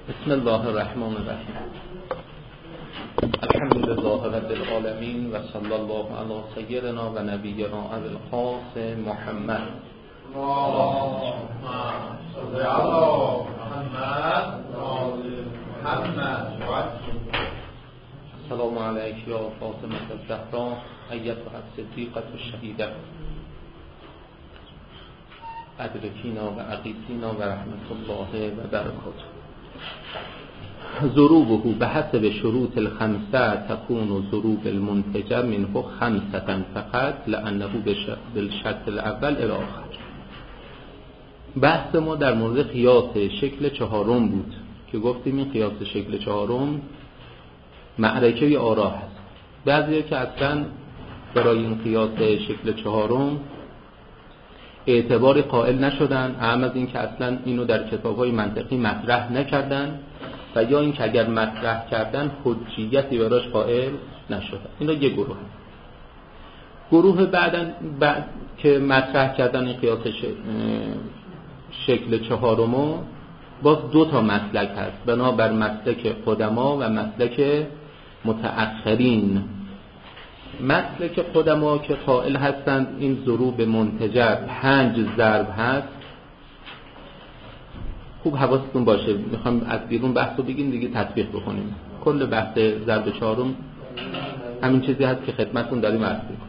بسم الله الرحمن الرحیم. الحمد لله رب العالمین و صلی الله علی سیدنا و نبینا ابی القاسم محمد. السلام علیک یا فاطمه الزهرا ایتها الصدیقة الشهیده ادرکینا و اقیسینا و رحمت الله و برکاته. ضروبه به حسب شروط الخمسه تكون ضروب المنتجه منه خمسة فقط لانه بالشرط الاول الى آخر. بحث ما در مورد قیاس شکل چهارم بود که گفتیم این قیاس شکل چهارم معرکه آرا هست. بعضی که اصلا برای این قیاس شکل چهارم اعتبار قائل نشدن، اهم از این که اصلا اینو در کتاب‌های منطقی مطرح نکردن و یا این که اگر مطرح کردن حجیتی براش قائل نشدن. اینا یه گروه هست. گروه بعد که مطرح کردن این قیاس شکل چهارمو باز دو تا مسلک هست، بنابر مسلک قدما و مسلک متأخرین. مسلک قدما که قائل هستند این ضروب منتجه 5 ضرب هست. خوب حواستون باشه، میخوام از بیرون بحثو بگیم دیگه تطبیق بکنیم. کل بحث ضرب چهارم همین چیزی هست که خدمتتون داریم عرض می‌کنیم.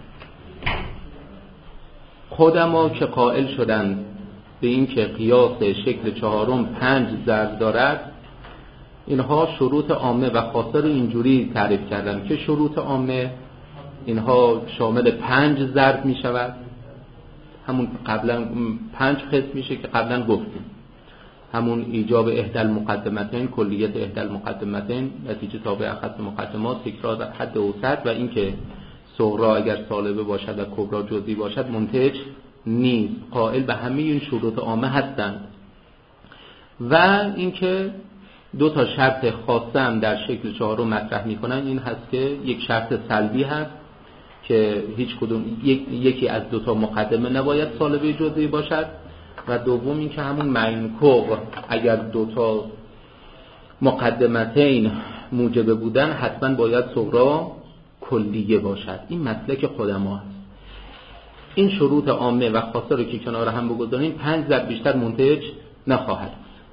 قدما که قائل شدن به این که قیاس شکل چهارم 5 ضرب دارد، اینها شروط عامه و خاصه رو اینجوری تعریف کردن که شروط عامه اینها شامل 5 ضرب می شود. همون قبلا 5 قسم میشه که قبلا گفتیم، همون ایجاب احدى المقدمتین، کلیت احدى المقدمتین، نتیجه تابع اخص مقدمات، تکرار حد اوسط و این که صغرا اگر سالبه باشد و کبرا جزئی باشد منتج نیست. قائل به همه این شروط عامه هستند و اینکه دو تا شرط خاصه هم در شکل چهارم مطرح میکنن. این هست که یک شرط سلبی هست که هیچ کدوم یکی از دو تا مقدمه نباید سالبه جزئی باشد و دوم این که همون منکوب اگر دو تا مقدمتین موجبه بودن حتما باید صغرا کلیه باشد. این مسلک قدما هست. این شروط عامه و خاصه رو که کنار هم بگذاریم 5 ضرب بیشتر منتج نخواهد.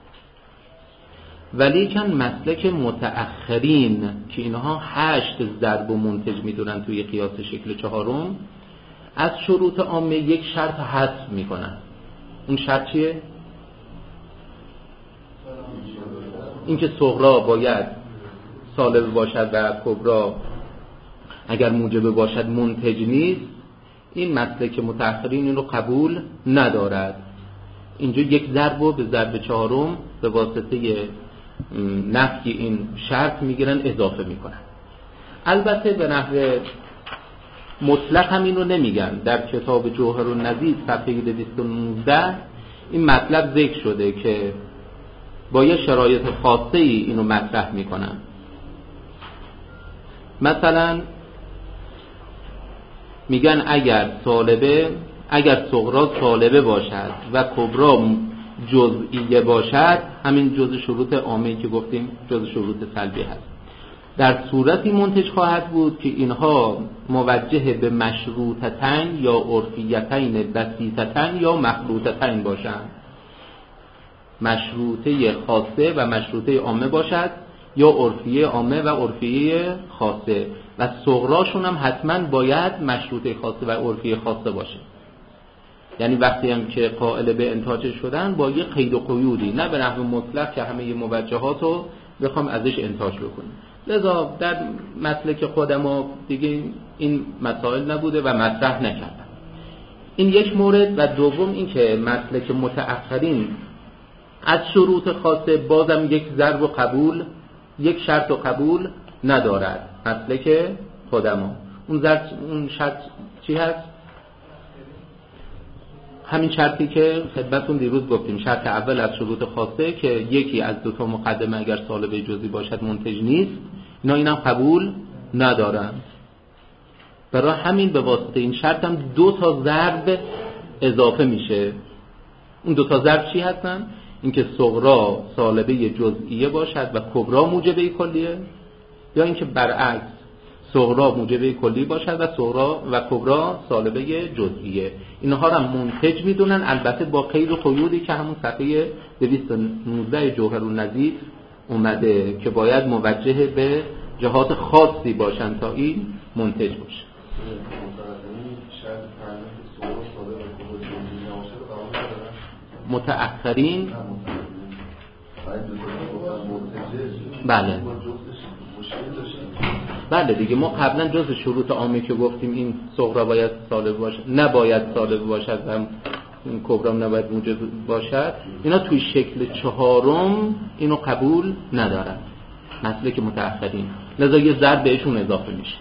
ولیکن مسلک متأخرین که اینها 8 ضرب و منتج میدونن توی قیاس شکل چهارم، از شروط عامه یک شرط حذف میکنن. اون شرط چیه؟ اینکه صغرا باید سالب باشد و کبرا اگر موجبه باشد منتج نیست. این مسلک متأخرین این رو قبول ندارد. اینجا یک ضرب و به ضرب چهارم به واسطه نفی این شرط میگیرن اضافه میکنن. البته به نحو مطلق هم این رو نمیگن. در کتاب جوهر النضید صفحه 219 این مطلب ذکر شده که با یه شرایط خاصه ای اینو مطرح میکنن. مثلا میگن اگر صغرا سالبه باشد و کبرا جزئیه باشد، همین جزء شروط عامه که گفتیم جزء شروط سلبی هست، در صورتی منتج خواهد بود که اینها موجه به مشروطتین یا عرفیتین بسیطتین یا مخلوطتین باشند. مشروطه خاصه و مشروطه عامه باشد یا عرفیه عامه و عرفیه خاصه و صغراشون هم حتما باید مشروطه خاصه و عرفیه خاصه باشه. یعنی وقتی هم که قائل به انتاج شدن با یه قید و قیودی، نه به نحو مطلق که همه موجهات رو بخوام ازش انتاج بکنیم. لذا در مسلک قدما دیگه این مسائل نبوده و مطرح نکردن. این یک مورد. و دوم این که مسلک متأخرین از شروط خاصه بازم یک ضرب و قبول، یک شرط و قبول ندارد. مسلک قدما اون شرط چی هست؟ همین شرطی که خدمتتون دیروز گفتیم، شرط اول از شروط خاصه که یکی از دو تا مقدمه اگر سالبه جزئی باشد منتج نیست. اینا قبول ندارن. برای همین به واسطه این شرط هم 2 تا ضرب اضافه میشه. اون 2 تا ضرب چی هستن؟ اینکه صغرا سالبه جزئیه باشد و کبرا موجبه کلیه، یا اینکه برعکس صغرا موجبه کلی باشد و صغرا و کبرا سالبه جزئیه. اینها را منتج میدونن، البته با قید و قیودی که همون صفحه 219 جوهرالنظیر اومده که باید موجه به جهات خاصی باشن تا این منتج باشه. متأخرین بله دیگه، ما قبلا جز شروط عامی که گفتیم این صغرا باید سالب باشد، نباید سالب باشد و این کبرا نباید موجب باشد، اینا توی شکل چهارم اینو قبول ندارن، مسلک متأخرین، لذا یه ضرب بهشون اضافه میشه.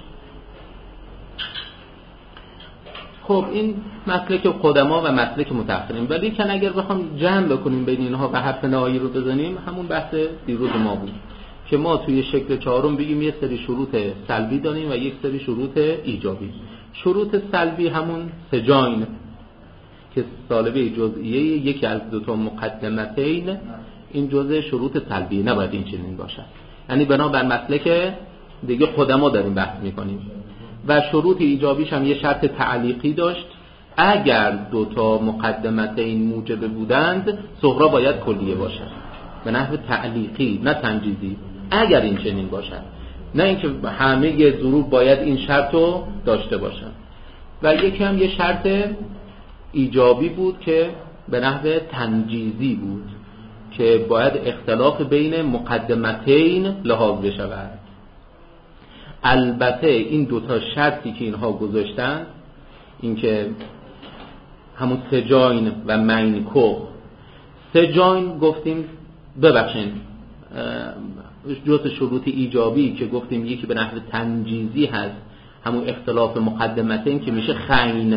خب این مسلک قدما و مسلک متأخرین، ولی که اگر بخوام جمع بکنیم بین اینها و حرف نهایی رو بزنیم، همون بحث دیروز ما بود که ما توی شکل چهارم بگیم یه سری شروط سلبی داریم و یک سری شروط ایجابی. شروط سلبی همون سجاین که سالبه جزئیه یکی از دو تا مقدمتین، این جزء شروط سلبی، نباید این چنین باشد. یعنی بنابر مسلک دیگه قدما داریم بحث میکنیم. و شروط ایجابیش هم یه شرط تعلیقی داشت، اگر دو تا مقدمتین موجب بودند صغرا باید کلیه باشد، به نحو تعلیقی نه تنجیزی، اگر این چنین باشد، نه اینکه همه ضروب باید این شرط رو داشته باشن. و یکی هم یه شرط ایجابی بود که به نحو تنجیزی بود که باید اختلاف بین مقدمتین لحاظ بشود. البته این دوتا شرطی که اینها گذاشتن، این که همون سجاین و مینکو، سجاین گفتیم ببخشین جزء شروط ایجابی که گفتیم یکی به نحو تنجیزی هست، همون اختلاف مقدمتین که میشه خین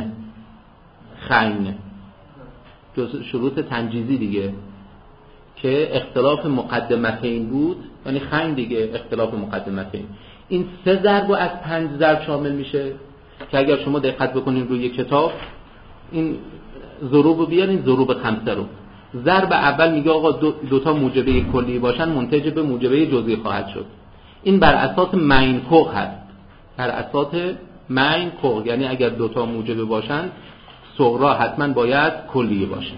جزء شروط تنجیزی دیگه که اختلاف مقدمتین بود، یعنی خین دیگه اختلاف مقدمتین. این 3 ضرب از 5 ضرب شامل میشه که اگر شما دقت بکنید روی کتاب این ضروب رو بیارین، ضروب 5 رو ضرب اول میگه آقا دو تا موجبه کلی باشن منتج به موجبه جزئی خواهد شد. این بر اساس مینکوخ هست، بر اساس مینکوخ، یعنی اگر دو تا موجبه باشن صغرا حتما باید کلیه باشه.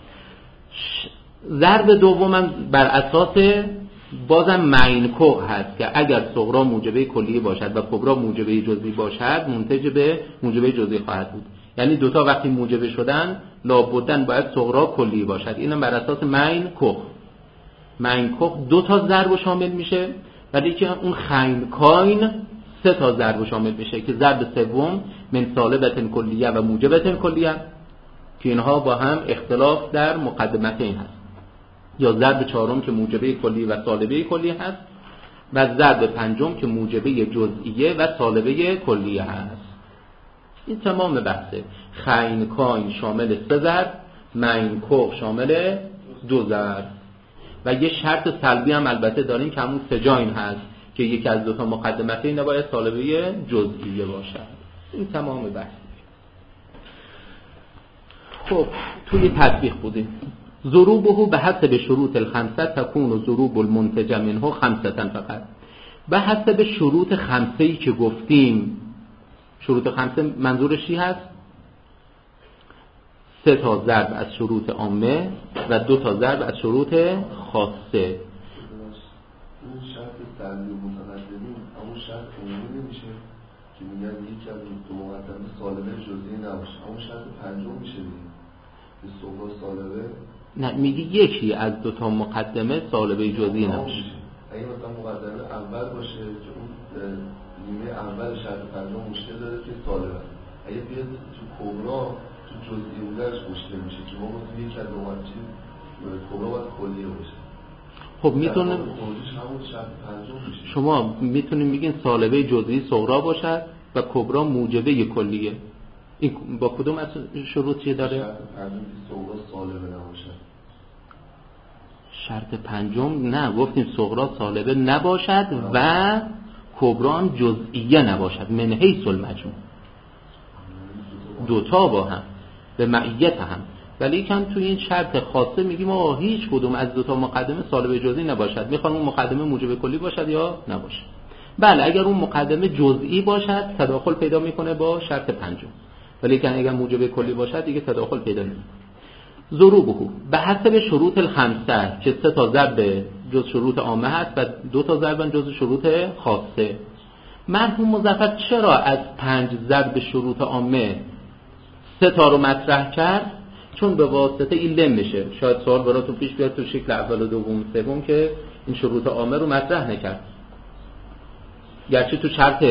ضرب دومم بر اساس بازم مینکوخ هست که اگر صغرا موجبه کلیه باشد و کبرا موجبه جزئی باشد منتج به موجبه جزئی خواهد بود. یعنی دوتا وقتی موجبه شدن لابدن باید صغرا کلیه باشد. اینم بر اساس مینکوخ 2 تا ضرب شامل میشه، ولی که اون خینکاین 3 تا ضرب شامل میشه که ضرب سوم من سالبتن کلیه و موجبتن کلیه که اینها با هم اختلاف در مقدمتین هست، یا ضرب چهارم که موجبه کلی و سالبه کلی هست و ضرب پنجم که موجبه جزئیه و سالبه کلیه هست. این تمام بحثه. خینکاین شامل 3 ضرب، مینکوخ شامل 2 ضرب و یه شرط سلبی هم البته داریم که همون سجاین هست که یکی از دو تا مقدمتین نباید سالبه جزئیه باشد. این تمام بحثه. خب توی تطبیق بودیم. ضروبه به حسب شروط الخمسه تكون ضروب المنتج منه خمسه فقط. به حسب شروط خمسه‌ای که گفتیم، شروط خمسه منظورش چی هست؟ 3 تا ضرب از شروط عامه و 2 تا ضرب از شروط خاصه. این شرط سلبی متقدمین همون شرط عمومی نمیشه که میگن یکی از دو مقدمه سالبه جزئی نباشه، همون شرط پنجم میشه دیگه، به صغرا سالبه. نه میگه یکی از 2 تا مقدمه سالبه جزئی نباشه. اگه مثلا مقدمه اول باشه که اون نیمه اول شرط پنجم مشکل داره که سالبه، اگه بیاد تو کبرا تو جزئی بودنش مشکل میشه که ما گفتیم یکی از دو مقدمه کبرا باید کلیه باشه. خب میتونه شما میتونیم بگین سالبه جزئی صغرا باشد و کبرا موجبه کلیه. این با کدوم از شروط چیه داره؟ شرط پنجم صغرا سالبه نباشد. شرط پنجم نه، گفتیم صغرا سالبه نباشد و کبرا هم جزئیه نباشد من حیث المجموع. 2 تا با هم به معیت هم، ولی کن توی این شرط خاصه میگیم ما هیچ کدوم از دو تا مقدمه سالب جزئی نباشد، میخوان اون مقدمه موجب کلی باشد یا نباشه. بله اگر اون مقدمه جزئی باشد تداخل پیدا میکنه با شرط پنجم، ولی کن اگر موجب کلی باشد دیگه تداخل پیدا نمیکنه. ضروبه به حسب شروط الخمسه که 3 تا ضرب جز شروط عامه هست و 2 تا ضرب جز شروط خاصه. مرحوم مظفر چرا از 5 ضرب شروط عامه 3 تا رو مطرح کرد؟ چون به واسطه این لم میشه. شاید سوال براتون پیش بیاد تو شکل اول و دوم سوم که این شروط عامه رو مطرح نکرد، گرچه تو شرط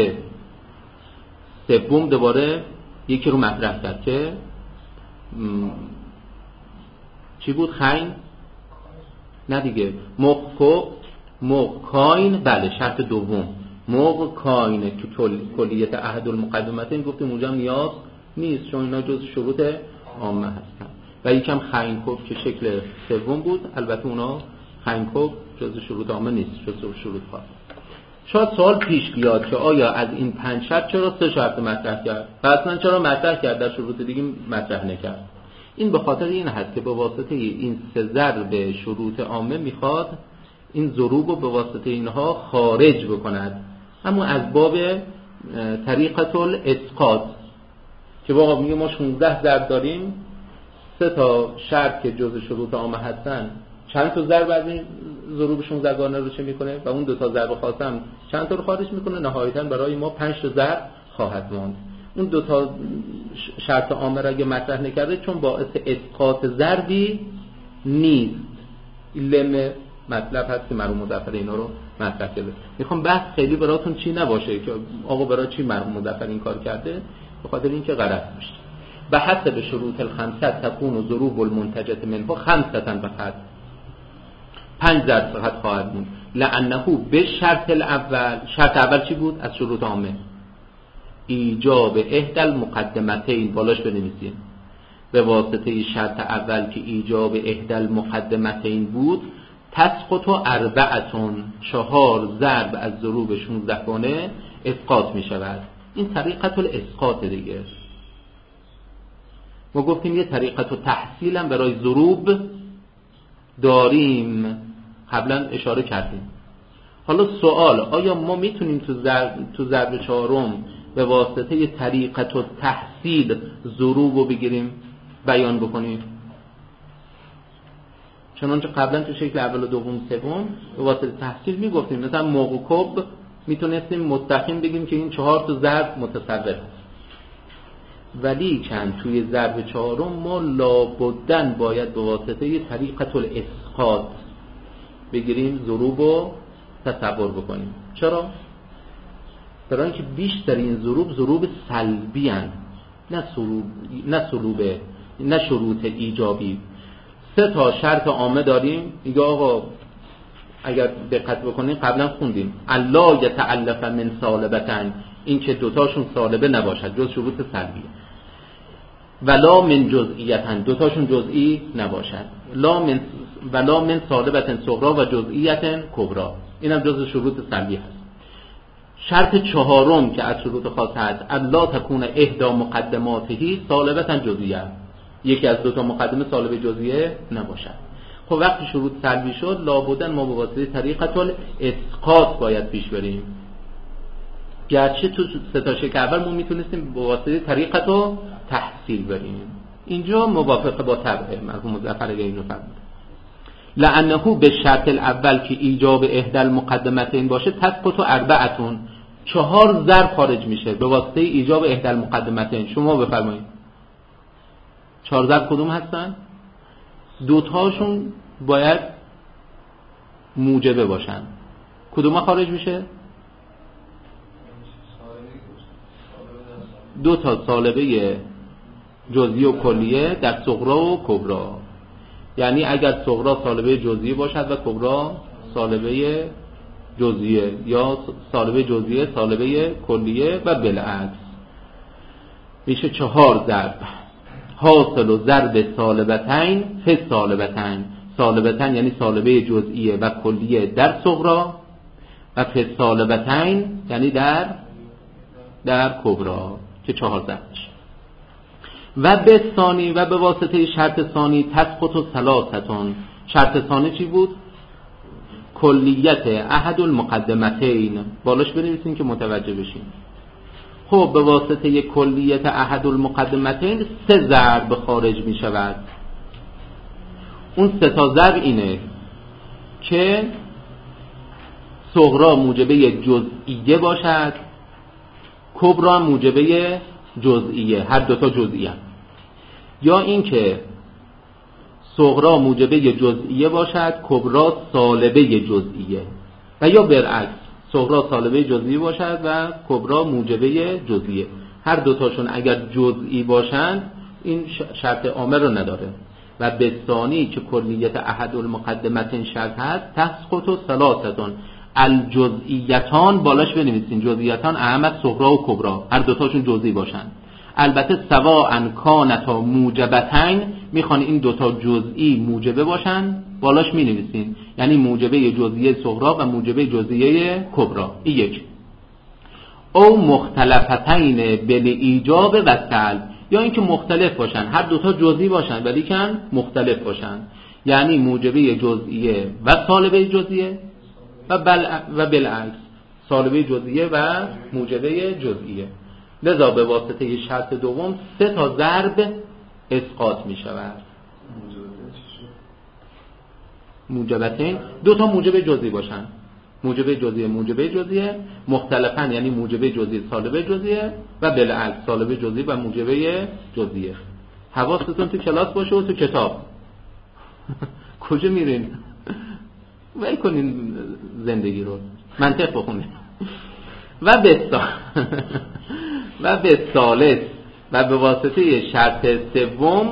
سوم دوباره یکی رو مطرح کرد که چی بود؟ خین؟ نه دیگه، موق کاین. بله شرط دوم موق کاین که کلیت احد المقدمتین گفتیم اونجا نیاز نیست چون اینا جز شروط عامه هستن. و یکم خینکوب که شکل سوم بود، البته اونا خینکوب جز شروط عامه نیست، جز شروط خاص. شاید سوال پیش بیاد که آیا از این 5 شرط چرا 3 شرط مطرح کرد و اصلا چرا مطرح کرد در شروط دیگه مطرح نکرد؟ این به خاطر این هست که به واسطه این 3 ضرب شروط عامه میخواد این ضروب رو به واسطه اینها خارج بکند، اما از باب طریقة الاسقاط که واقعا میگه ما 16 ضرب داریم، 3 تا شرط که جز شروط عامه هستن چند تا ضرب از این ضروب 16 گانه رو چه میکنه و اون 2 تا ضرب خاص هم چند تا رو خارج میکنه، نهایتا برای ما 5 تا ضرب خواهد ماند. اون 2 تا شرط عامه را اگه مطرح نکرده چون باعث اسقاط ضربی نیست، لم مطلب هست که مرحوم مظفر اینا رو مطرح کرده. میخوام بحث خیلی براتون چی نباشه که آقا برای چی مرحوم مظفر این کار کرده، به خاطر اینکه غلط میشه. به حسب شروط الخمسه تكون ضروب المنتجه منه خمسه فقط، 5 ضرب فقط خواهد بود. لانه به شرط الاول، شرط اول چی بود از شروط عامه؟ ایجاب احدى المقدمتین، بالاش بنویسیم به واسطه شرط اول که ایجاب احدى المقدمتین بود تسقط 4 4 ضرب از ضروب 16 گانه اسقاط می شود. این طریقة الاسقاط دیگه. ما گفتیم یه طریقة تحصیل هم برای ضروب داریم، قبلا اشاره کردیم. حالا سوال، آیا ما میتونیم تو ضرب چهارم به واسطه طریقة تحصیل ضروب رو بگیریم بیان بکنیم؟ چنانچه قبلا تو شکل اول و دوم سوم به واسطه تحصیل میگفتیم، مثلا موقع میتونستیم مستقیم بگیم که این 4 تا ضرب متصور است، ولی چند توی ضرب چهارم ما لابدن باید به واسطه طریقة الاسقاط بگیریم ضروب رو تصور بکنیم. چرا؟ برای اینکه بیشتر این ضروب سلبی هستند، نه شروط ایجابی. 3 تا شرط عامه داریم، میگه آقا اگر دقت بکنیم قبلا خوندیم الا یتعلف من سالبتن، این که 2 تاشون سالبه نباشد جز شروط سلبی، ولا من جزئیتن 2 تاشون جزئی نباشد، ولا من سالبتن صغرا و جزئیتن کبرا، اینم جز شروط سلبی هست. شرط 4 که از شروط خاصه هست الا تکون احدى مقدماته سالبتن جزئیه، یکی از 2 تا مقدمه سالب جزئیه نباشد. خب وقتی شروط سلبی شد لابدن ما به واسطه طریقة الاسقاط باید پیش بریم، گرچه تو 3 تا شکل اول ما میتونستیم به واسطه طریقة تحصیل بریم. اینجا موافقه با طبع مرحوم مظفر اینو فرمود. لانه به شرط الاول که ایجاب احدى المقدمتین باشه تسقط 4 4 ضرب خارج میشه به واسطه ایجاب احدى المقدمتین. شما بفرمایید 4 ضرب کدوم هستن؟ 2 تاشون باید موجبه باشن، کدوم خارج میشه؟ 2 تا سالبه جزئی و کلیه در صغرا و کبرا، یعنی اگر صغرا سالبه جزئی باشد و کبرا سالبه جزئیه یا سالبه جزئیه سالبه کلیه و بالعکس، میشه 4 ضرب. حاصل و ضرب سالبتین فی سالبتین، سالبتین یعنی سالبه جزئیه و کلیه در صغرا و فی سالبتین یعنی در کبرا که 4 ضرب میشه. و به ثانی و به واسطه شرط ثانی تسقط و ثلاثتون. شرط ثانی چی بود؟ کلیت احد المقدمتین. بالاش بنویسین که متوجه بشین. خب به واسطه کلیت احد المقدمتین 3 ضرب خارج می شود. اون 3 تا ضرب اینه که صغرا موجبه جزئیه باشد، کبرا موجبه جزئیه، هر 2 تا جزئیه، یا این که صغرا موجبه جزئیه باشد، کبرا سالبه جزئیه، و یا برعکس صغرا سالبه جزئیه باشد و کبرا موجبه جزئیه. هر 2 تاشون اگر جزئی باشند این شرط عامه رو نداره. و به ثانی که کلیت احد المقدمتین شرط هست تسقط و ثلاثتون. الجزئیتان بالاش بنویسین جزئیتان احمد صغرا و کبرا، هر 2 تاشون جزئی باشن. البته سواء کانتا موجبتین، میخوان این 2 تا جزئی موجبه باشن، بالاش مینویسین یعنی موجبه جزئیه صغرا و موجبه جزئیه کبرا. این یک. او مختلفتین بل ایجاب و سلب، یا اینکه مختلف باشن، هر 2 تا جزئی باشن ولی کن مختلف باشن، یعنی موجبه جزئیه و سالبه جزئیه و بالعکس سالبه جزئیه و موجبه جزئیه. لذا به واسطه شرط دوم 3 تا ضرب اسقاط می شود. موجبتین 2 تا موجب جزئی باشن، موجب جزئیه موجبه جزئیه، مختلفن یعنی موجبه جزئیه سالبه جزئیه و بالعکس سالبه جزئیه و موجبه جزئیه. حواستون تو کلاس باشه و تو کتاب. کجا میرین؟ ول کنین زندگی رو، منطق بخونین. و به ثالث و به واسطه شرط سوم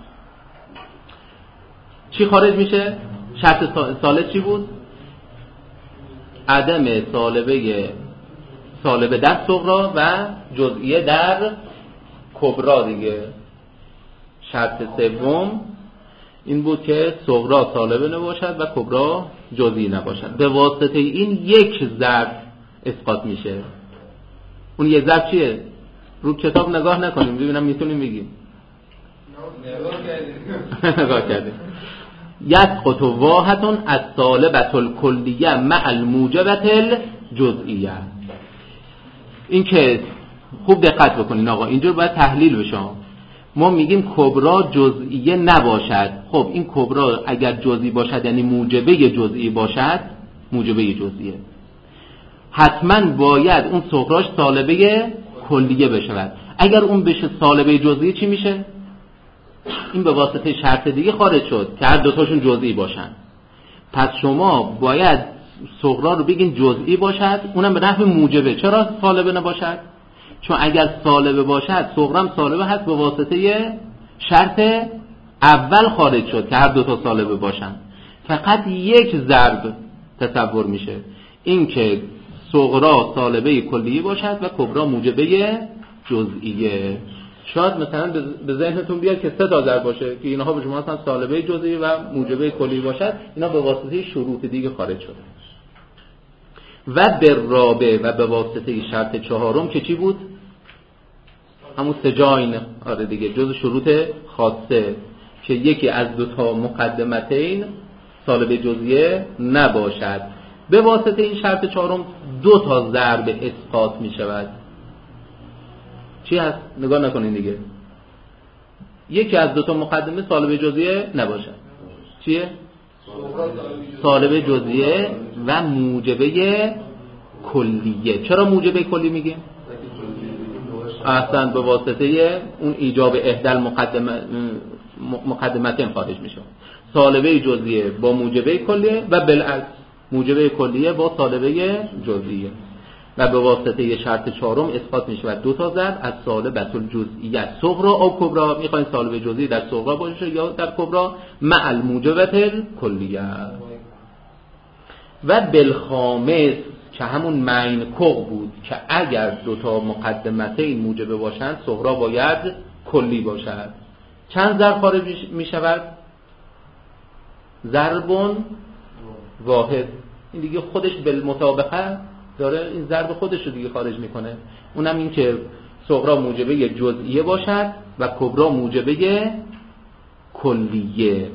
چی خارج میشه؟ شرط ثالث چی بود؟ عدم سالبه در صغرا و جزئیه در کبرا دیگه. شرط سوم این بود که صغرا سالبه نباشد و کبرا جزئی نباشد. به واسطه این 1 ضرب اسقاط میشه. اون 1 ضرب چیه؟ رو کتاب نگاه نکنیم ببینم میتونیم بگیم. نگاه کردیم. یسقط واحدن از سالبة الکلیه مع الموجبة الجزئیه. این که خوب دقت بکنین آقا، اینجور باید تحلیل بشه. ما میگیم کبرا جزئیه نباشد. خب این کبرا اگر جزئی باشد یعنی موجبه جزئی باشد، موجبه جزئیه، حتما باید اون صغراش سالبه کلیه بشود. اگر اون بشه سالبه جزئی چی میشه؟ این به واسطه شرط دیگه خارج شد که هر 2 تاشون جزئی باشن. پس شما باید صغرا رو بگین جزئی باشد، اونم به نحو موجبه. چرا سالبه نباشد؟ چون اگر سالبه باشد صغرام سالبه هست، به واسطه شرط اول خارج شد که هر 2 تا سالبه باشن. فقط 1 ضرب تصور میشه، این که صغرا سالبه کلیه باشد و کبرا موجبه جزئیه. شاید مثلا به ذهنتون بیاد که 3 تا ضرب باشه که اینها به شما مثلا سالبه جزئی و موجبه کلی باشد، اینا به واسطه شروط دیگه خارج شده. و بالرابع و به واسطه شرط 4 که چی بود؟ همون سجاین. آره دیگه، جز شروط خاصه که یکی از 2 تا مقدمتین سالبه جزئیه نباشد. به واسطه این شرط 4 2 تا ضرب اسقاط می شود. چی هست؟ نگاه نکنین دیگه. یکی از 2 تا مقدمه سالبه جزئیه نباشد. چیه؟ سالبه جزئیه و موجبه کلیه. چرا موجبه کلی میگیم؟ اصلا به واسطه اون ایجاب احدال مقدمتین خارج میشه. سالبه جزئیه با موجبه کلیه و بالعکس موجبه کلیه با سالبه جزئیه. و به واسطه شرط 4 اسقاط میشه و 2 تا ضرب از سالبة الجزئیه صغرا او کبرا. میخواین سالبه جزئی در صغرا باشه یا در کبرا مع الموجبة الکلیه. و بالخامس که همون مینکوق بود که اگر 2 تا مقدمتین موجبه باشند صغرا باید کلی باشد. چند ضرب خارج میشود؟ ضربون واحد. این دیگه خودش بالمطابقه داره این ضرب خودش رو دیگه خارج میکنه. اونم این که صغرا موجبه جزئیه باشد و کبرا موجبه کلیه.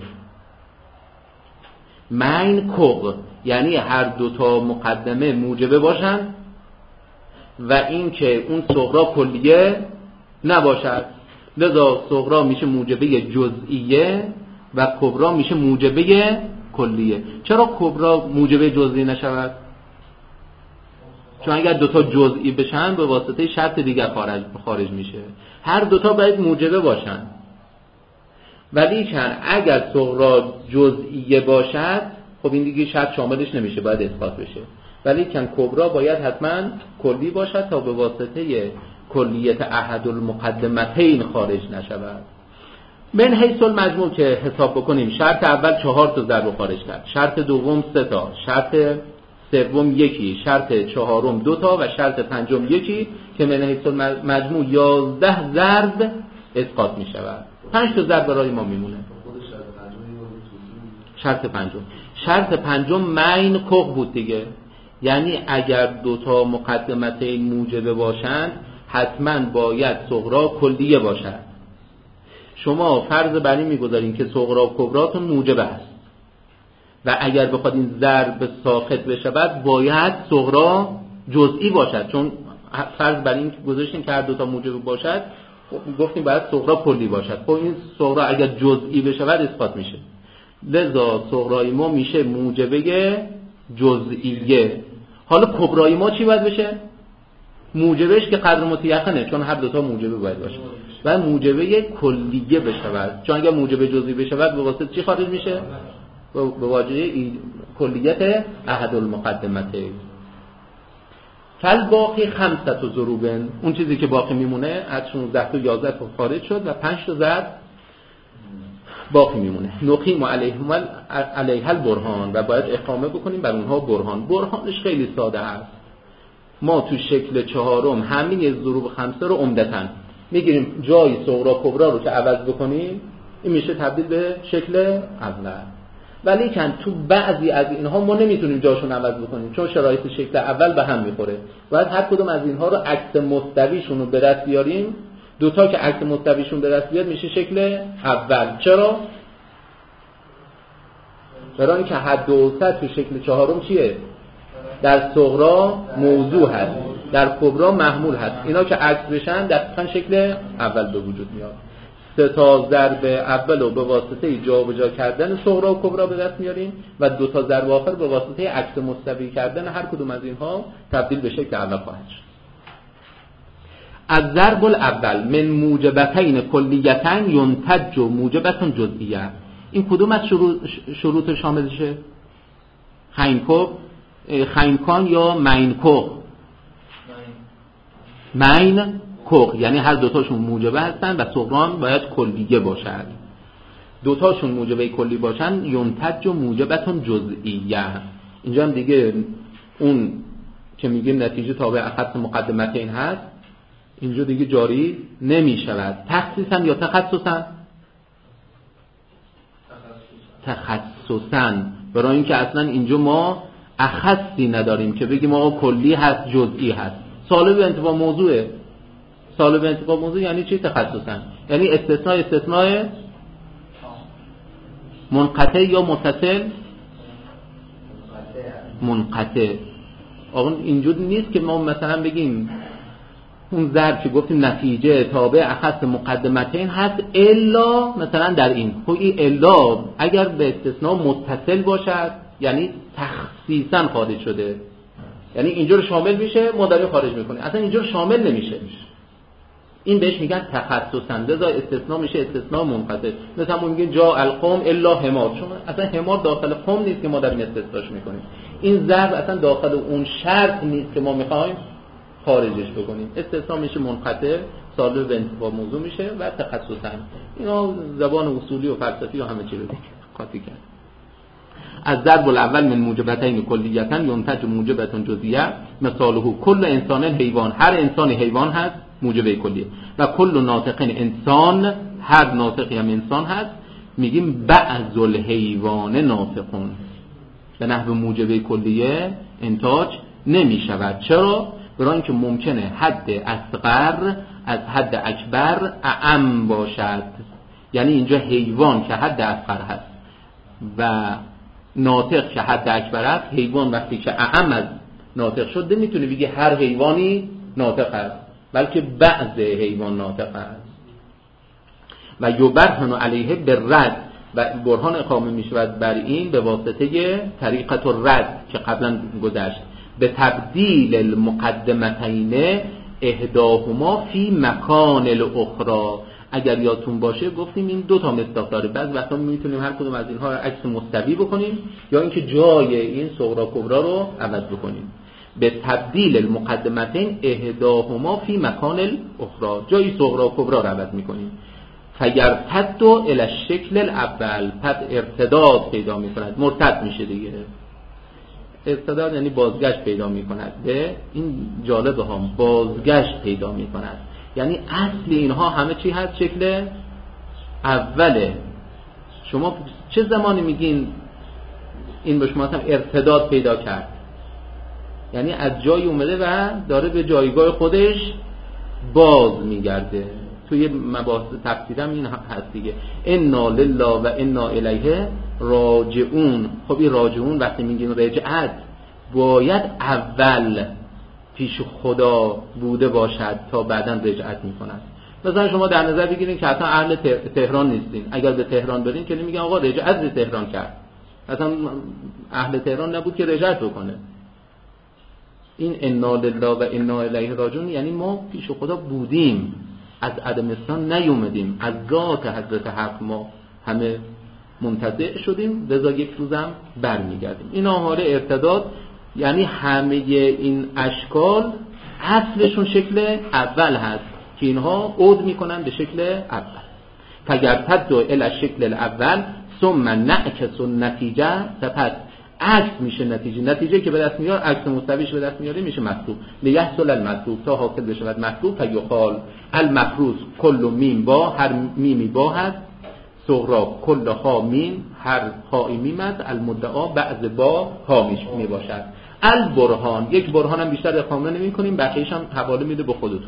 مین کق یعنی هر دوتا مقدمه موجبه باشن و این که اون صغرا کلیه نباشد، لذا صغرا میشه موجبه جزئیه و کبرا میشه موجبه کلیه. چرا کبرا موجبه جزئی نشود؟ چون اگر دوتا جزئی بشن به واسطه شرط دیگر خارج میشه. هر دوتا باید موجبه باشن، ولی اگر صغرا جزئیه باشد خب این دیگه شرط شاملش نمیشه، باید اثبات بشه. ولی کبرا باید حتما کلی باشد تا به واسطه کلیت احد المقدمتین خارج نشود. من حیث المجموع که حساب بکنیم، شرط اول 4 تا ضرب خارج کرد، شرط دوم 3 تا، شرط سوم 1، شرط چهارم 2 تا و شرط پنجم 1 که من حیث المجموع 11 ضرب اسقاط می شود. 5 تا ضرب برای ما میمونه. شرط پنجم مین کق بود دیگه، یعنی اگر 2 تا مقدمتین موجبه باشند حتما باید صغرا کلیه باشد. شما فرض بر این میگذارین که صغرا و کبراتون موجبه است و اگر بخواد این ضرب ساقط بشه باید صغرا جزئی باشد، چون فرض بر این گذاشتیم که هر 2 تا موجبه باشد گفتیم باید صغرا کلی باشد. خب این صغرا اگر جزئی بشه اسقاط میشه، لذا صغرای ما میشه موجبه جزئیه. حالا کبرای ما چی باید بشه؟ موجبش که قدر متیقنه، چون هر 2 تا موجبه باید باشه و موجبه کلیه بشود، چون اگر موجبه جزئی بشود به واسطه چی خارج میشه؟ به واجه کلیت احد المقدمتین. فل باقی 5 ضروب، اون چیزی که باقی میمونه از 16 تا 11 تا خارج شد و 5 تا ضرب باقی میمونه. نقیم علیها البرهان و باید اقامه بکنیم بر اونها برهان. برهانش خیلی ساده است. ما تو شکل چهارم همین ضروب 5 رو عمدتاً میگیریم، جای صغرا کبرا رو که عوض بکنیم این میشه تبدیل به شکل اول. ولی تو بعضی از اینها ما نمیتونیم جاشون عوض بکنیم چون شرایط شکل اول به هم میخوره. باید هر کدوم از اینها رو عکس مستویشون رو به دست بیاریم. 2 تا که عکس مستویشون به دست بیاد میشه شکل اول. چرا؟ برای اینکه حد و اوسط تو شکل چهارم چیه؟ در صغرا موضوع هست، در کبرا محمول هست. اینا که عکس بشن دقیقاً شکل اول به وجود میاد. 3 تا ضرب اول رو به واسطه جابجا کردن صغرا و کبرا به دست میاریم و 2 تا ضرب آخر به واسطه عکس مستوی کردن هر کدوم از اینها تبدیل به شکل اول خواهد شد. از ضرب الاول من موجبتین کلیتین ینتج موجبتون جزئیه. این کدوم از شروط شاملشه؟ خیمکان یا مین کق؟ مین کق یعنی هر 2 تاشون موجبه هستن و صغران باید کلیه باشد. 2 تاشون موجبه کلی باشن ینتج موجبتون جزئیه. اینجا هم دیگه اون که میگیم نتیجه تابع اخص مقدمتین هست اینجا دیگه جاری نمی شود. تخصیصا یا تخصصا؟ تخصصا، برای اینکه اصلا اینجا ما اخصی نداریم که بگیم آقا کلی هست جزئی هست. سالب انتفاع موضوعه. سالب انتفاع موضوع یعنی چی؟ تخصصا یعنی استثناء منقطع یا متصل؟ منقطع. آقا اینجوری نیست که ما مثلا بگیم اون ضرب که گفتیم نتیجه تابع اخص مقدمتین هست الا مثلا در این. خب این الا اگر به استثناء متصل باشد یعنی تخصیصا خارج شده، یعنی اینجور شامل میشه ما داریم خارج میکنیم، اصلا اینجور شامل نمیشه. این بهش میگن تخصصا، لذا استثناء میشه استثناء منقطع. مثلا ما میگیم جا القوم الا حمار، چون اصلا حمار داخل قوم نیست که ما داریم استثناش میکنیم. این ضرب اصلا داخل اون شرط نیست که ما میخوایم خارجش بکنیم. استثناء میشه منقطع، سالب به انتفاع موضوع میشه و تخصصا. اینا زبان اصولی و فلسفی و همه چی رو قاطی کرد. از ضرب الاول من موجبتین کلیتا ینتج موجبتون جزئیه. مثاله کل انسان حیوان، هر انسان حیوان هست موجبه کلیه و کل ناطق انسان، هر ناطقی هم انسان هست. میگیم بعض الحیوان ناطقون، به نحو موجبه کلیه انتاج نمی شود. چرا؟ برای اینکه ممکنه حد اصغر از حد اکبر اعم باشد. یعنی اینجا حیوان که حد اصغر هست و ناطق که حد اکبر هست، حیوان وقتی که اعم از ناطق شد نمیتونه بگه هر حیوانی ناطق است، بلکه بعض حیوان ناطق است. و یبرهن علیه بالرد، و برهان اقامه می شود بر این به واسطه طریقت الرد که قبلا گذشت، به تبدیل المقدمتین احداهما فی مکان الاخرى. اگر یادتون باشه گفتیم این دو تا مصداق داره، بعضی وقتا میتونیم هر کدوم از اینها عکس مستوی بکنیم یا اینکه جای این صغرا کبرا رو عوض بکنیم. به تبدیل المقدمتین احداهما فی مکان الاخرى، جای صغرا کبرا رو عوض میکنیم. فیرتد الی الشکل الاول، پس ارتداد پیدا میکند، مرتد میشه دیگه. ارتداد یعنی بازگشت پیدا میکند. به این جالبه ها، بازگشت پیدا میکند یعنی اصل اینها همه چی هست شکل اوله. شما چه زمانی میگین این به شما ارتداد پیدا کرد؟ یعنی از جای اومده و داره به جایگاه خودش باز میگرده. توی مباحث تفسیرم این هست دیگه، انا لله و انا الیه راجعون. خب این راجعون وقتی میگیم رجعت باید اول پیش خدا بوده باشد تا بعداً رجعت میکنند. مثلا شما در نظر بگیرید که اصلا اهل تهران نیستین، اگر به تهران برین که نمیگن آقا رجعت به تهران کرد، اصلا اهل تهران نبود که رجعت بکنه. این انا لله و انا الیه راجعون یعنی ما پیش خدا بودیم، از عدمستان نیومدیم، از ذات حضرت حق ما همه منتزع شدیم، لذا یک روزم برمیگردیم. این آماره ارتداد یعنی همه این اشکال اصلشون شکل اول هست که اینها عود میکنن به شکل اول. فیرتد الی الشکل الاول ثم نعکس النتیجه، سپس عکس میشه نتیجه که به دست میاد، عکس مستویش به دست میاره میشه مطلوب. لیحصل المطلوب، تا حاصل بشه مطلوب. فیقال المفروض کل میم با، هر میمی با هست، صغرا کل ها میم، هر هایی میم است، المدعا بعض با ها می باشد. البرهان، یک برهان هم بیشتر اقامه نمی کنیم، بقیه‌اش هم حواله میده به خودتون.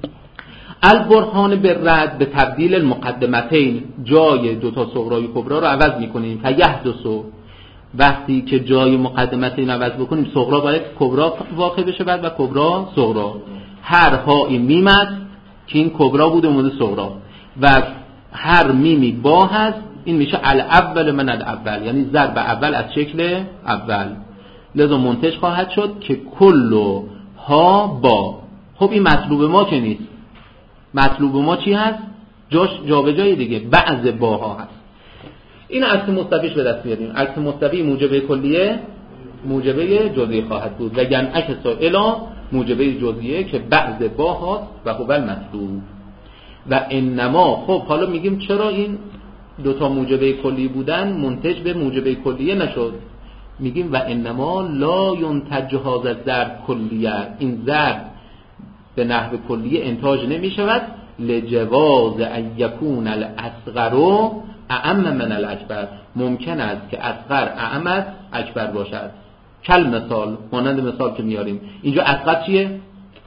البرهان به رد، به تبدیل المقدمتین، جای دوتا صغرای کبرا رو عوض میکنیم. فیحدث، وقتی که جای مقدمتین عوض بکنیم صغرا باید کبرا واقع بشه بعد و کبرا صغرا. هر هایی میم است که این کبرا بوده اومده صغرا و هر میمی با هست، این میشه الاول من الاول، یعنی ضرب اول از شکل اول. لذا منتج خواهد شد که کل ها با. خب این مطلوب ما که نیست، مطلوب ما چی هست؟ جاش جابجایی دیگه، بعض باها هست. این عکس مستویش به دست میاریم. عکس مستوی موجبه کلیه موجبه جزئی خواهد بود و ینعکس الی موجبه جزئیه که بعض با هاست و هو المطلوب. و انما، خب حالا میگیم چرا این دوتا موجبه کلی بودن منتج به موجبه کلیه نشد؟ میگیم و انما لا ینتج هذا الضرب کلیه، این ضرب به نحو کلیه انتاج نمی شود لجواز ان یکون الاصغر اعم من الاکبر، ممکن است که اصغر اعم از اکبر باشد. کل مثال، مانند مثال که میاریم اینجا اصغر چیه؟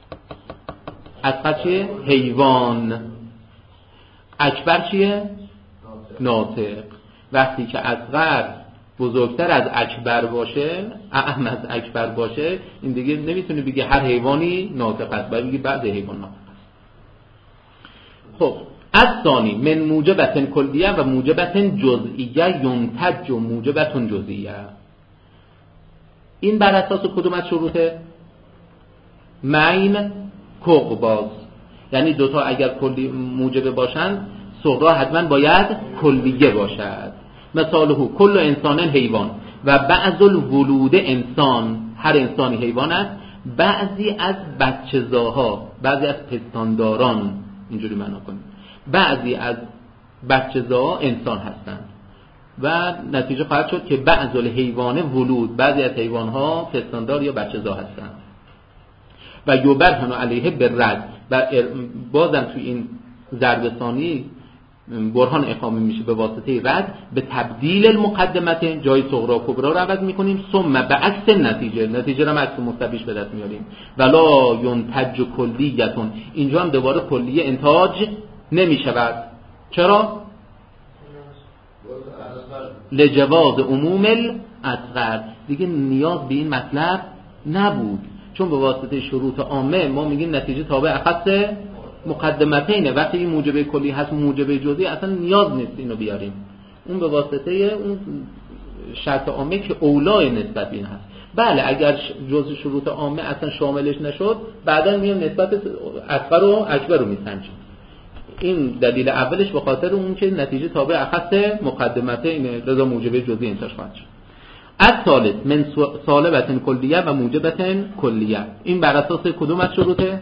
اصغر چیه؟ حیوان. اکبر چیه؟ ناطق. وقتی که اصغر بزرگتر از اکبر باشه، اعم از اکبر باشه، این دیگه نمیتونه بگه هر حیوانی ناطق است، باید بگه بعض حیوان ناطق. خب الثانی من موجبتن کلیه و موجبتن جزئیه ینتج موجبتن جزئیه. این بر اساس کدوم از شروطه؟ مین کقباز، یعنی دوتا اگر کلی موجبه باشند صغرا حتما باید کلیه باشد. مثاله کل انسان حیوان و بعض الولود انسان، هر انسانی حیوان است، بعضی از بچه‌زاها، بعضی از پستانداران، اینجوری معنا کنیم، بعضی از بچه‌زاها انسان هستند و نتیجه خواهد شد که بعض الحیوان ولود، بعضی از حیوانها پستاندار یا بچه‌زا هستند. و یبرهن علیه بالرد، و بازم توی این ضرب ثانی برهان اقامه میشه به واسطه رد به تبدیل المقدمتین، جای صغرا و کبرا رو عوض میکنیم. ثم به عکس نتیجه رو هم عکس مستبیش به دست میاریم. ولا ینتج کلیتون، اینجا هم دوباره کلیه انتاج نمیشود. چرا؟ لجواز عموم الاصغر، دیگه نیاز به این مطلب نبود، چون به واسطه شروط عامه ما میگیم نتیجه تابع اخص مقدمتینه. وقتی این موجب کلی هست موجب جزئی اصلا نیاز نیست اینو بیاریم، اون به واسطه اون شرط عامه که اولای نسبت این هست. بله اگر جزء شروط عامه اصلا شاملش نشد بعدا میام نسبت اصغر و اکبر رو میسنجیم. این دلیل اولش به خاطر اون که نتیجه تابع اخص مقدمتینه، لذا موجب جزئی انتاج خواهد شد. الثالث من سالبة کلیه و موجبة کلیه، این بر اساس کدوم از شروطه؟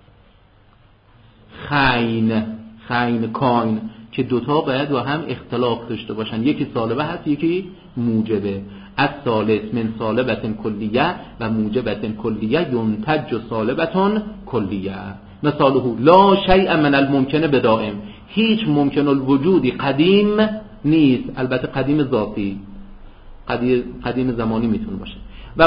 خین کاین که دوتا باید با هم اختلاف داشته باشن، یکی سالبه هست یکی موجبه. الثالث من سالبة کلیه و موجبة کلیه ینتج سالبة کلیه. مثاله لا شیء من الممکن بدائم، هیچ ممکن الوجودی قدیم نیست، البته قدیم ذاتی، قدیم زمانی میتونه باشه. و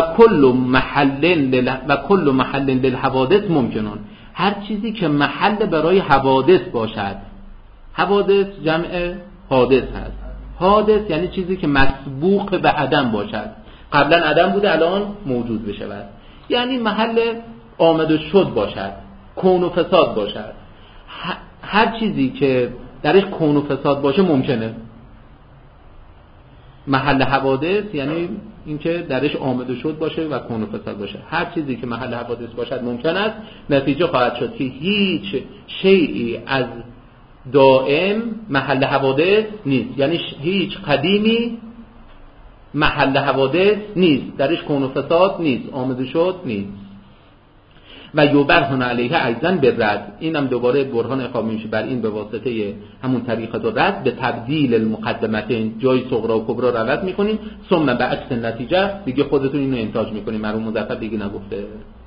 کل محل للحوادث ممکنون، هر چیزی که محل برای حوادث باشد. حوادث جمع حادث هست. حادث یعنی چیزی که مسبوق به عدم باشد، قبلا عدم بوده الان موجود بشود، یعنی محل آمد و شد باشد، کون و فساد باشد. هر چیزی که درش کون و فساد باشه ممکنه. محل حوادث یعنی اینکه درش آمد و شد باشه و کون و فساد باشه. هر چیزی که محل حوادث باشد ممکن است. نتیجه خواهد شد که هیچ شیئی از دائم محل حوادث نیست، یعنی هیچ قدیمی محل حوادث نیست، درش کون و فساد نیست، آمد و شد نیست. و یبرهن علیه ایضا بالرد، اینم دوباره برهان اقامه میشه بر این به واسطه همون طریقه دو رد به تبدیل المقدمتین، جای صغرا و کبرا رو عوض میکنیم. ثم به عکس نتیجه، دیگه خودتون اینو انتاج میکنیم، مرحوم مظفر دیگه نگفته.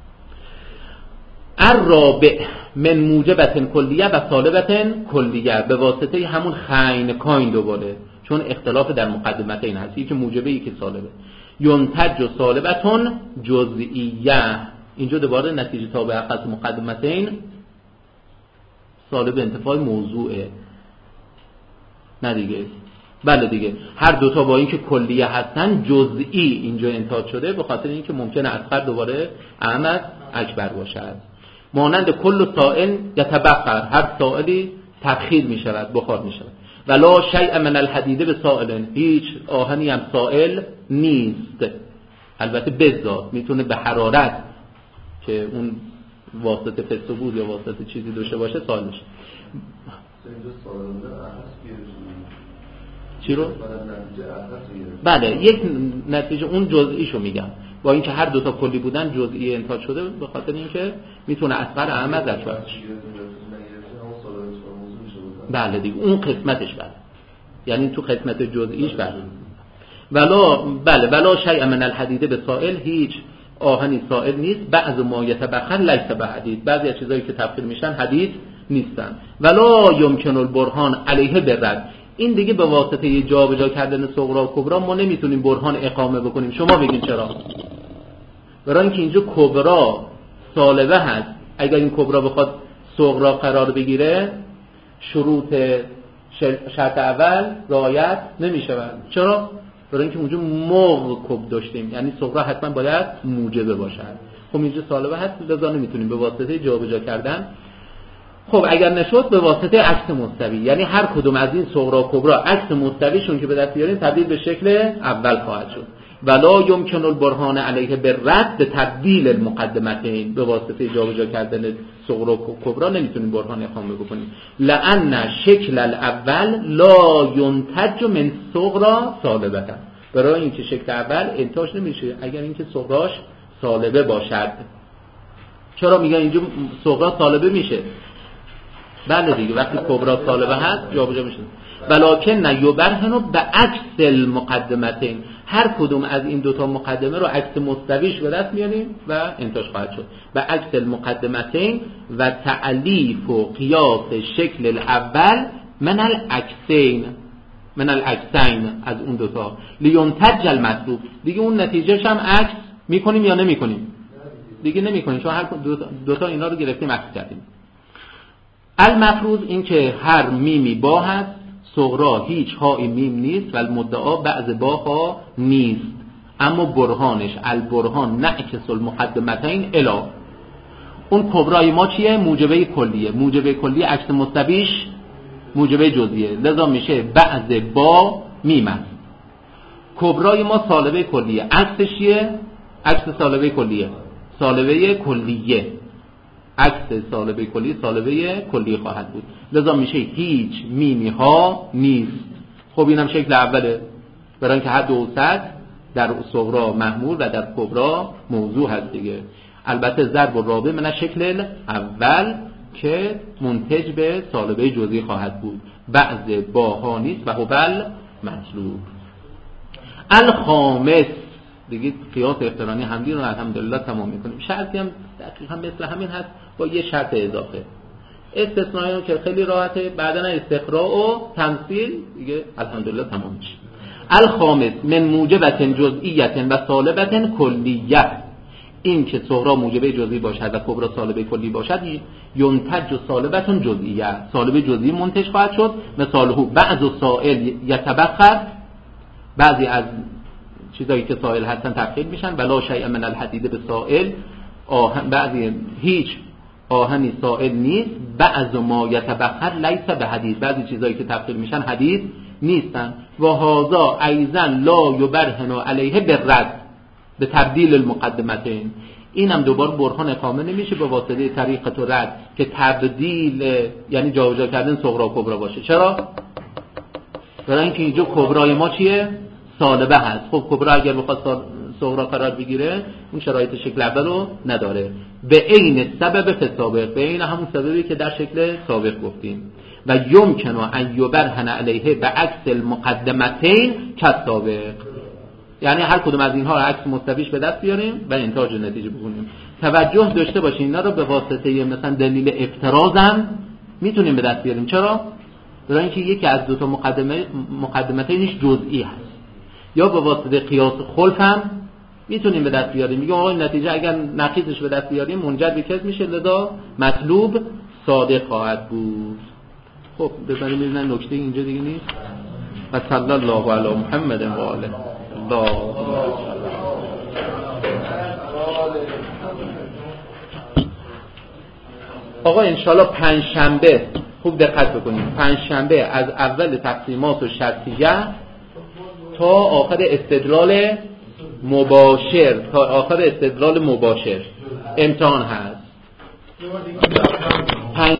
الرابع من موجبة کلیه و سالبة کلیه، به واسطه همون خین کاین دوباره، چون اختلاف در مقدمتین هست، یکی موجبه یکی سالبه. ینتج سالبة جزئیه، اینجا دوباره نتیجه تابع اخص مقدمتین سالب انتفاع موضوعه، نه دیگه؟ بله دیگه، هر دوتا با اینکه کلیه هستن جزئی اینجا انتاج شده، به خاطر اینکه ممکنه اصغر دوباره اعم اکبر باشد. مانند کل سائل یتبخر، هر سائلی تبخیر می شود، بخار می شود. ولا شیء من الحدید به سائل، هیچ آهنی هم سائل نیست، البته بذات میتونه به حرارت که اون واسطه فسبود یا واسطه چیزی داشته باشه سائل میشه. چی رو؟ بله یک نتیجه اون جزئیشو میگم، با اینکه هر دوتا کلی بودن جزئی انتاج شده، به خاطر اینکه میتونه اصغر اعم در شود. بله دیگه اون قسمتش بله، یعنی تو قسمت جزئیش بله. ولا شیء من الحدید به سائل، هیچ آهنی سائل نیست. بعض ما یتبخر لیس به حدید، بعضی از چیزایی که تبخیر میشن حدید نیستن. ولا یمکن البرهان علیه بالرد، این دیگه به واسطه جابجا کردن صغرا و کبرا ما نمیتونیم برهان اقامه بکنیم. شما بگین چرا؟ برای اینکه اینجا کبرا سالبه هست، اگر این کبرا بخواد صغرا قرار بگیره شروط شرط اول رعایت نمیشود. چرا؟ برای اینکه اونجا موقب داشتیم، یعنی صغرا حتما باید موجبه باشد. خب اینجا سالبه هست، لذا نمیتونیم به واسطه جابجا کردن. خب اگر نشد به واسطه عکس مستوی، یعنی هر کدوم از این صغرا و کبرا عکس مستویشون که به دست بیاریم تبدیل به شکل اول خواهد شد. ولا یمکن البرهان علیه بالرد به تبدیل المقدمتین، به واسطه جابجا کردن صغرا و کبرا نمیتونیم برهان اقامه بکنیم. لأن شکل الاول لا ینتج من صغرا سالبه، برای اینکه شکل اول انتاج نمیشه اگر اینکه صغراش سالبه باشد. چرا میگن اینجا صغرا سالبه میشه؟ بله دیگه وقتی کبرا سالبه هست جابجا میشه. ولکن یبرهن به عکس المقدمتین، هر کدوم از این دوتا مقدمه رو عکس مستویش به دست میاریم و انتاج خواهد شد. به عکس المقدمتین و تعلیف و قیاس شکل الاول من العکسین از اون دوتا لینتج المطلوب. دیگه اون نتیجهش هم عکس میکنیم یا نمیکنیم؟ دیگه نمیکنیم، چون هر دوتا اینا رو گرفتیم عکس کردیم. المفروض این که هر میمی با هست، صغرا هیچ هایی میم نیست و المدعا بعض با ها نیست، اما برهانش البرهان نعکس المقدمتین الا. اون کبرای ما چیه؟ موجبه کلیه. موجبه کلیه عکس مستویش موجبه جزئیه، لذا میشه بعض با میم است. کبرای ما سالبه کلیه، عکسش چیه؟ عکس سالبه کلیه، سالبه کلیه، عکس سالبه کلیه سالبه کلیه خواهد بود، لذا میشه هیچ میمی ها نیست. خب اینم شکل اوله، برای اینکه حد اوسط در صغرا محمول و در کبرا موضوع هست دیگه. البته ضرب و رابع من شکل اول که منتج به سالبه جزئی خواهد بود، بعض باها نیست و هوبل مطلوب. الخامس دیگه قیاس اقترانی حملی رو الحمدلله تمام میکنیم. شرطی هم دقیقا مثل همین هست با یه شرط اضافه، استثنایی هم که خیلی راحته، بعدن استقراء و تمثیل دیگه الحمدلله تمام میشه. الخامس من موجبت جزئیت و سالبت کلیه، این که صغرا موجبه جزئی باشد و کبرا سالبه کلی باشد، ینتج سالبت جزئیه، سالبه جزئی منتج خواهد شد. مثاله بعض سائل یتبخر، بعضی از چیزایی که سائل هستن تبخیر میشن. ولا شیء من الحدید به سائل، بعضی هیچ آهنی سائل نیست. بعض ما یتبخر لیس به حدید، بعضی چیزایی که تبخیر میشن حدید نیستن. و هذا ایضا لا یبرهن علیه بالرد به تبدیل المقدمتین، این هم دوباره برهان اقامه نمیشه به واسطه طریقه و رد که تبدیل یعنی جابجا کردن صغرا و کبرا باشه. چرا؟ برای اینکه اینجا کبرای ما چیه؟ سالبه هست. خب کبرا اگر بخواد صغرا قرار بگیره اون شرایط شکل اول رو نداره. به عین سبب فسابق، به عین همون سببی که در شکل سابق گفتیم. و یمکن ان یبرهن علیه به عکس المقدمتین کالسابق، یعنی هر کدوم از اینها رو عکس مستویش به دست بیاریم و انتاج نتیجه بکنیم. توجه داشته باشین اینا رو به واسطه مثلا دلیل افتراض هم میتونیم به دست بیاریم. چرا؟ برای اینکه یکی از دو تا مقدمتینش جزئی هست، یا به واسطه قیاس خلف هم میتونیم به دست بیاریم. میگم آقا نتیجه اگر نقیضش به دست بیاریم منجر به کذب میشه، لذا مطلوب صادق خواهد بود. خب ببینیم ببینن نکته اینجا دیگه نیست. و صلی الله علی محمد و آله. آقا انشالله پنجشنبه خوب دقت بکنیم، پنجشنبه از اول تقسیمات و شرطیه تا آخر استدلال مباشر امتحان هست.